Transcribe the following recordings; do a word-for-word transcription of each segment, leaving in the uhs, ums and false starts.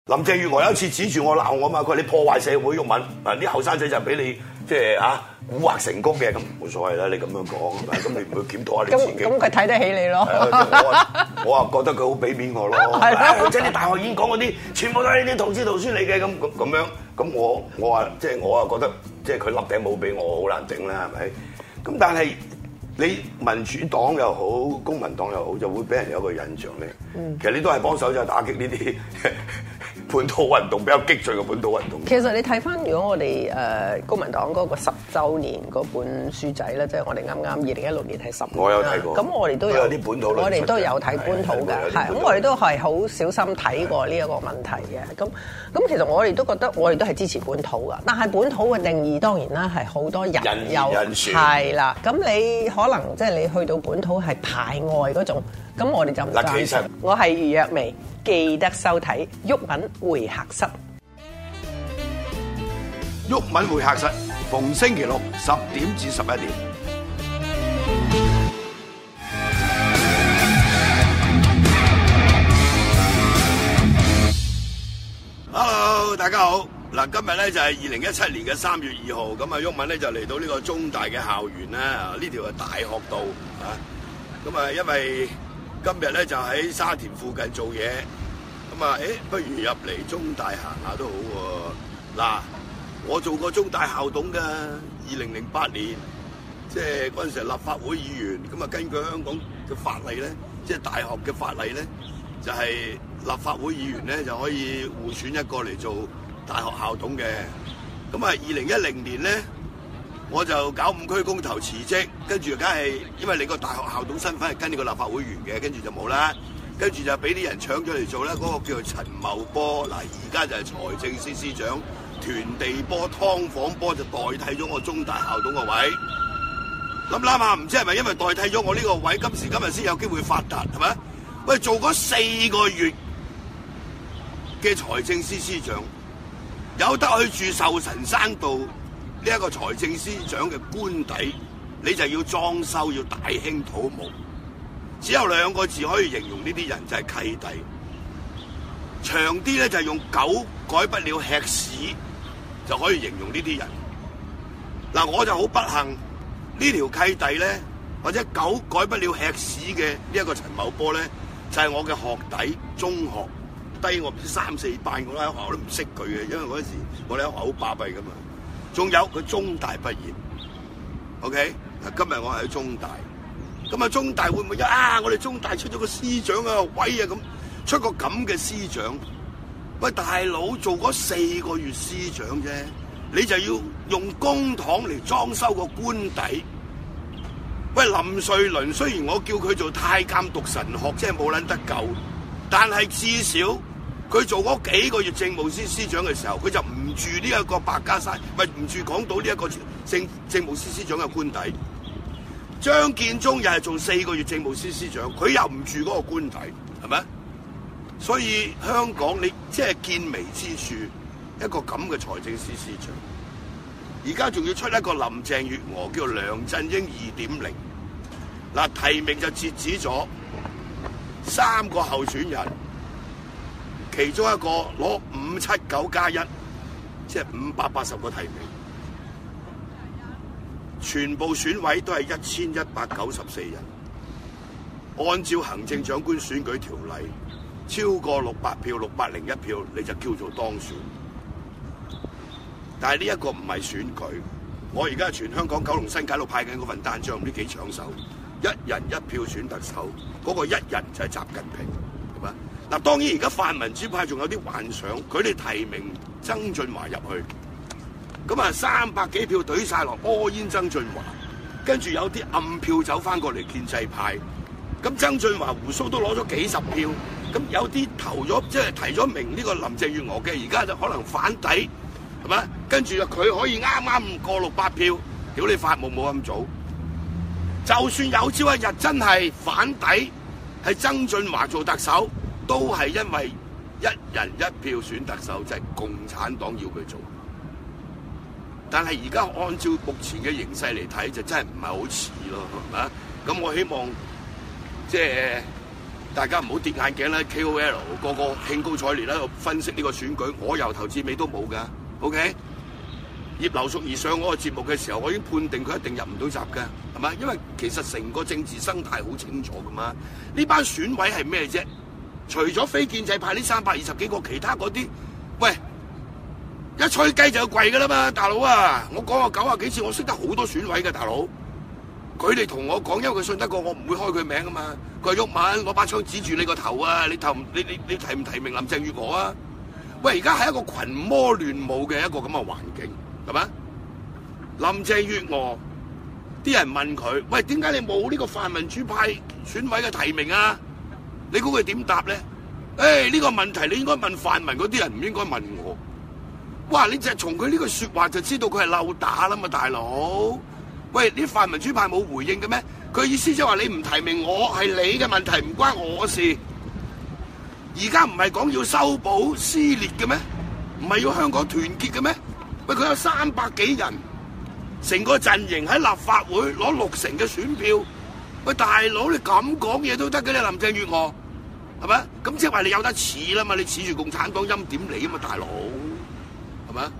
林鄭月娥有一次指住我鬧我嘛，佢話你破壞社會，毓民啊啲後生仔就俾你即係啊蠱惑成功嘅，咁冇所謂啦，你咁樣講，咁你唔去檢討下你自己。 咁佢睇得起你咯。 我我啊覺得佢好俾面我咯。係即係啲大學演講嗰啲，全部都係呢啲同志圖書嚟嘅，咁咁咁樣，咁我我話即係我啊覺得即係佢笠頂帽俾我好難頂啦，係咪？咁但係你民主黨又好，公民黨又好，就會俾人有一個印象咧。嗯、其實你都係幫手就打擊呢啲本土運動，比較激進嘅本土運動。 其實你睇翻，如果我哋誒、呃、公民黨嗰個十週年嗰本書仔咧，即係我哋啱啱二零一六年係十年， 我有睇過。 咁我哋都有啲本土， 我哋都有睇本土嘅，係咁我哋都係好小心睇過呢一個問題嘅。咁咁其實我哋都覺得我哋都係支持本土噶，但係本土嘅定義當然啦係好多人有係啦。咁你可能即係你去到本土係排外嗰種，咁我哋就唔贊成。我係余若薇。記得收睇毓民會客室。 毓民會客室逢星期六十點至十一點。Hello， 大家好。嗱，今日咧就係二零一七年嘅三月二號，咁啊毓民咧就嚟到呢個中大嘅校園啦。呢條係大學道啊。咁啊，因為今日咧就喺沙田附近做嘢，咁啊，誒，不如入嚟中大行下都好喎。嗱，我做過中大校董㗎，二零零八年，即係嗰陣時立法會議員，咁啊根據香港嘅法例咧，即係大學嘅法例咧，就係立法會議員咧就可以互選一個嚟做大學校董嘅。咁啊，二零一零年咧，我就搞五區公投辭職，跟住梗係因為你個大學校董身份係跟你個立法會員嘅，跟住就冇啦。跟住就俾啲人搶咗嚟做啦。嗰、那個叫做陳茂波，嗱而家就係財政司司長，團地波、劏房波就代替咗我中大校董個位。諗諗下，唔知係咪因為代替咗我呢個位，今時今日先有機會發達，係咪？喂，做嗰四個月嘅財政司司長，有得去住壽臣山道。呢一個財政司長嘅官邸，你就要裝修，要大興土木，只有兩個字可以形容呢啲人，就係契弟。長啲咧就係用狗改不了吃屎就可以形容呢啲人。嗱，我就好不幸，呢條契弟咧，或者狗改不了吃屎嘅呢一個陳茂波咧，就係、是、我嘅學弟，中學低我唔知三四班，我喺學校都唔識佢嘅，因為嗰陣時我哋喺學校好巴閉噶嘛。仲有佢中大畢業 ，OK？ 嗱，今日我係喺中大，咁啊中大會唔會有啊？我哋中大出咗個司長啊，威啊咁，出個咁嘅司長，喂大佬做嗰四個月司長啫，你就要用公帑嚟裝修個官邸。喂，林瑞麟雖然我叫佢做太監讀神學，即係冇撚得救，但係至少佢做嗰幾個月政務司司長嘅時候，佢就唔住呢一個白加山，唔係唔住港島呢一個政政務司司長嘅官邸。張建宗又係做四個月政務司司長，佢又唔住嗰個官邸，係咪？所以香港你即係見微知著，一個咁嘅財政司司長，而家仲要出一個林鄭月娥叫梁振英二點零。嗱，提名就截止咗三個候選人。其中一個攞五七九加一，即係五百八十個提名，全部選委都係一千一百九十四人。按照行政長官選舉條例，超過六百票、六百零一票，你就叫做當選。但係呢一個唔係選舉，我而家喺全香港九龍新界度派緊嗰份單張，唔知幾搶手，一人一票選特首，嗰、嗰個一人就係習近平，係嘛？嗱，當然而家泛民主派仲有啲幻想，佢哋提名曾俊華入去，咁啊三百幾票懟晒落柯煙曾俊華，跟住有啲暗票走翻過嚟建制派，咁曾俊華鬍鬚都攞咗幾十票，咁有啲投咗即係提咗名呢個林鄭月娥嘅，而家就可能反底，係咪？跟住佢可以啱啱過六百票，屌你發夢冇咁早，就算有朝一日真係反底，係曾俊華做特首。都係因為一人一票選特首，就係共產黨要佢做。但係而家按照目前嘅形勢嚟睇，就真係唔係好似咯，係咪？咁我希望即係大家唔好跌眼鏡啦 ，K O L 個個興高采烈喺度分析呢個選舉，我由頭至尾都冇㗎 ，OK？ 葉劉淑儀上我個節目嘅時候，我已經判定佢一定入唔到閘㗎，係咪？因為其實成個政治生態好清楚㗎嘛。呢班選委係咩啫？除咗非建制派呢三百二十幾個，其他嗰啲，喂，一吹雞就要跪㗎啦嘛，大佬啊！我講過九啊幾次，我識得好多選委嘅大佬。佢哋同我講，因為佢信得過我，唔會開佢名啊嘛。佢話毓民攞把槍指住你個頭啊！你投你你你提唔提名林鄭月娥啊？喂，而家係一個群魔亂舞嘅一個咁嘅環境，係咪？林鄭月娥啲人問佢：喂，點解你冇呢個泛民主派選委嘅提名啊？你估佢點答咧？誒、哎，呢、這個問題你應該問泛民嗰啲人，唔應該問我。哇！你就係從佢呢句説話就知道佢係漏打啦嘛，大佬。喂，啲泛民主派冇回應嘅咩？佢意思即係話你唔提名我係你嘅問題，唔關我事。而家唔係講要修補撕裂嘅咩？唔係要香港團結嘅咩？喂，佢有三百幾人，成個陣營喺立法會攞六成嘅選票。喂，大佬你咁講嘢都得嘅，你林鄭月娥係咪？咁即係話你有得似啦嘛？你似住共產黨欽點你啊嘛，大佬係咪？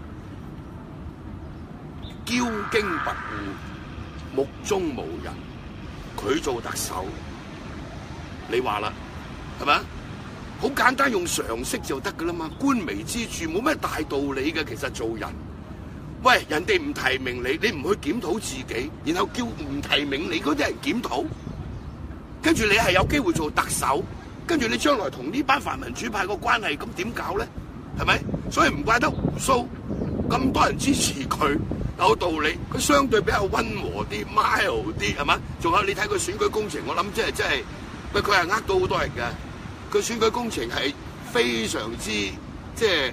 驕矜跋扈，目中無人，佢做特首，你話啦，係咪？好簡單，用常識就得噶啦嘛，官微之處冇咩大道理嘅。其實做人，喂，人哋唔提名你，你唔去檢討自己，然後叫唔提名你嗰啲人檢討，跟住你係有機會做特首，跟住你將來同呢班泛民主派個關係咁點搞咧？係咪？所以唔怪得胡鬚咁多人支持佢。有道理，佢相對比較溫和啲、mild 啲，係嘛？仲有你睇佢選舉工程，我諗即係即係，喂，佢係呃到好多人㗎。佢選舉工程係非常之即係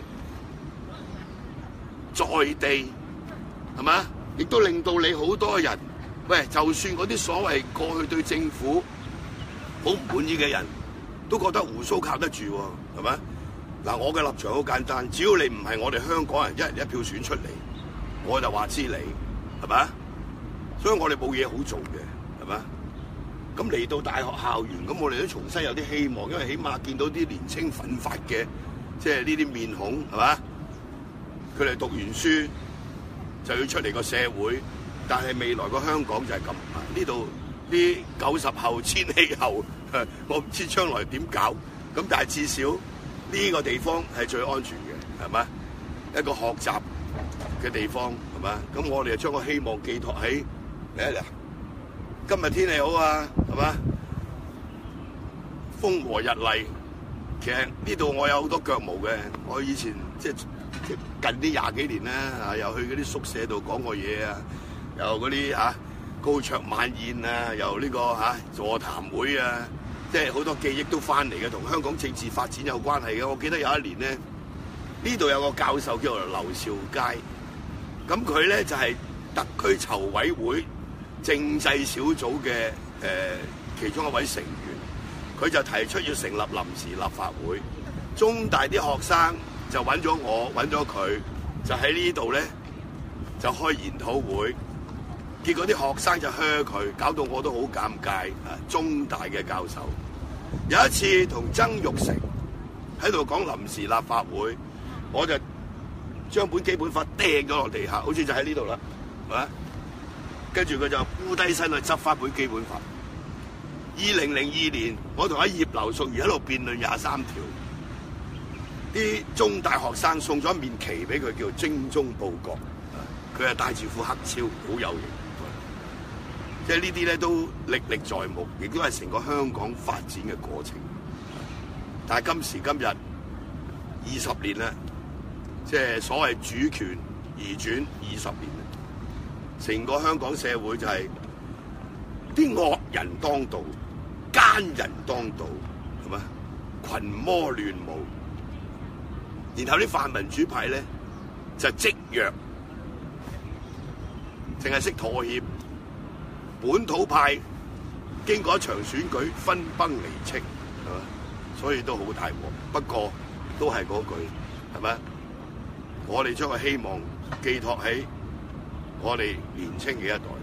在地，係嘛？亦都令到你好多人，喂，就算嗰啲所謂過去對政府好唔滿意嘅人，都覺得胡鬚靠得住喎，係嘛？嗱，我嘅立場好簡單，只要你唔係我哋香港人一人一票選出嚟，我就話知你，係咪？所以我哋冇嘢好做嘅，係咪？咁嚟到大學校園，咁我哋都重新有啲希望，因為起碼見到啲年青奮發嘅，即係呢啲面孔，係嘛？佢哋讀完書就要出嚟個社會，但係未來個香港就係咁。呢度啲九十後、千禧後，我唔知將來點搞。咁但係至少呢個地方係最安全嘅，係咪？一個學習嘅地方，係嘛？咁我哋就將個希望寄託喺嚟嚟。今日天氣好啊，係嘛？風和日麗。其實呢度我有好多腳毛嘅。我以前即係近啲廿幾年咧，啊又去嗰啲宿舍度講過嘢啊，又嗰啲嚇高桌晚宴啊，又呢個嚇座談會啊，即係好多記憶都翻嚟嘅，同香港政治發展有關係嘅。我記得有一年咧，呢度有個教授叫做劉兆佳。咁佢咧就係、是、特區籌委會政制小組嘅誒、呃、其中一位成員，佢就提出要成立臨時立法會。中大啲學生就揾咗我，揾咗佢，就喺呢度咧就開研討會。結果啲學生就噓佢，搞到我都好尷尬。啊，中大嘅教授有一次同曾鈺成喺度講臨時立法會，我就將本基本法掟咗落地下，好似就喺呢度啦，係嘛？跟住佢就烏低身去執翻本基本法。二零零二年，我同阿葉劉淑儀喺度辯論廿三條，啲中大學生送咗一面旗俾佢，叫精忠報國。佢係戴住副黑超，好有型。即係呢啲咧都歷歷在目，亦都係成個香港發展嘅過程。但係今時今日二十年啦。即係所謂主權移轉二十年，成個香港社會就係啲惡人當道、奸人當道，係嘛？群魔亂舞，然後啲泛民主派咧就積弱，淨係識妥協。本土派經過一場選舉分崩離析，係嘛？所以都好大鑊。不過都係嗰句，係咪？我哋將個希望寄託喺我哋年青嘅一代。